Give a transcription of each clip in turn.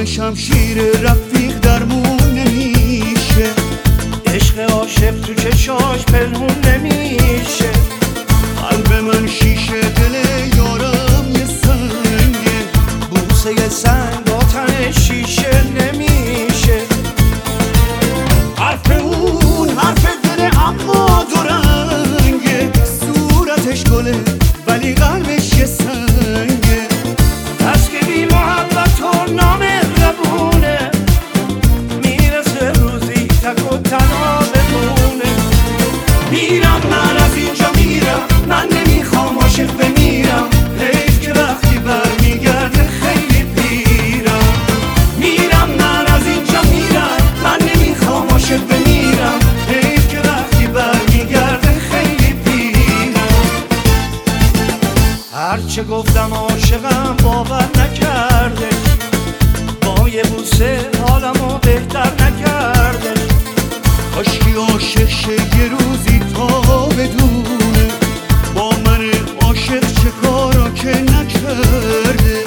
شمشیر رفیق درمون نمیشه، عشق عاشق تو چشاش پنهون نمیشه. قلب من شیشه دل یارم یه سنگه، بوسه سنگ با تن شیشه نمیشه. حرف اون حرف دل اما دو رنگه، صورتش گله ولی قلبش یه سنگه. پس که بی محبت و نامهربونه، میرسه روزی تک و تنها بمونه. میرم من از اینجا میرم، من نمیخوام عاشق بمیرم، حیف که وقتی برمیگرده خیلی پیرم. میرم من از اینجا میرم، من نمیخوام عاشق بمیرم، حیف که وقتی برمیگرده خیلی پیرم. هرچه گفتم عاشقم باور نکرده، با یه بوسه حالمو بهتر نکرده. کاشکی عاشق شه یه روزی تا بدونه، با من عاشق چه کارا که نکرده.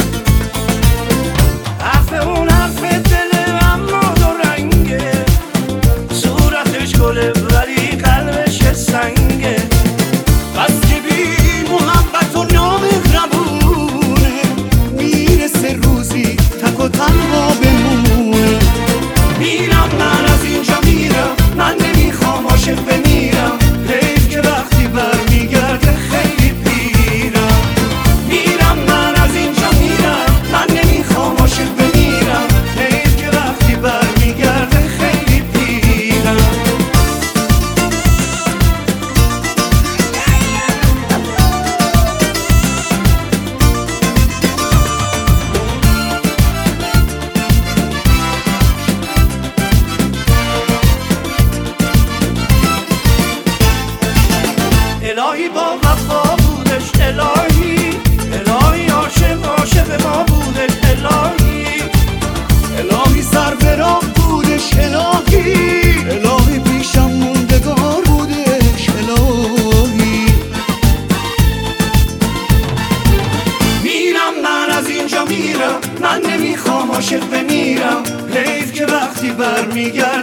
حرف اون حرف دل اما دو رنگه، صورتش گله ولی قلبش سنگه. بس که بی محبت و نامهربونه، میرسه روزی تک و تنها بمونه. میرم من از اینجا میرم، من نمیخوام عاشق بمیرم، حیف که وقتی برمیگرده خیلی پیرم. میرم من از اینجا میرم، من نمیخوام عاشق بمیرم، حیف که وقتی برمیگرده خیلی پیرم. الهی با وفا بودش، الهی الهی عاشق ما بودش، الهی الهی سر به راه بودش، الهی الهی پیشم موندگار بودش، الهی. میرم من از اینجا میرم، من نمیخوام عاشق بمیرم، حیف که وقتی برمیگرد